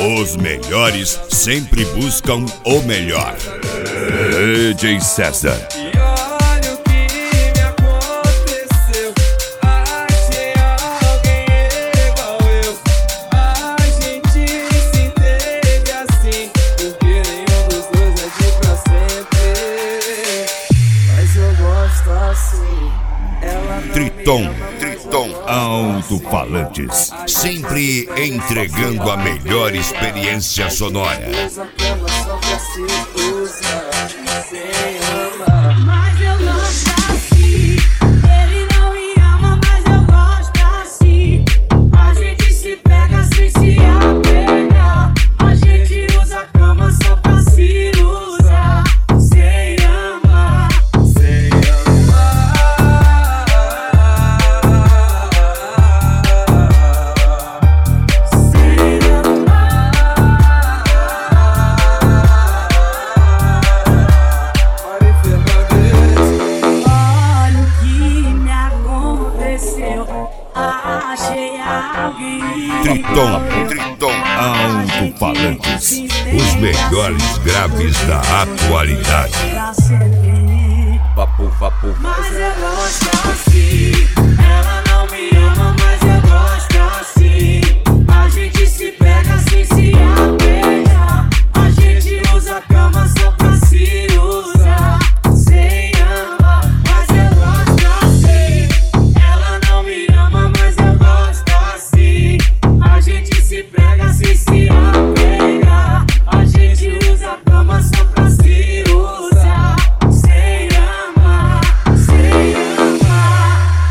Os melhores sempre buscam o melhor. DJ César. E olha o que me aconteceu. Achei alguém igual eu. A gente se entende assim, porque nenhum dos dois é de pra sempre. Mas eu gosto assim. Ela não Triton Alto-Falantes, sempre entregando a melhor experiência sonora. usa cama só pra se usar, sem amar. Mas eu gosto assim. Ele não me ama, mas eu gosto assim. A gente se pega sem se apegar. A gente usa a cama só pra se usar, sem amar. Sem Olha o que me aconteceu. Achei alguém. Triton Alto-Falantes, os melhores graves da atualidade. Pra servir. papo. Mas eu gosto assim.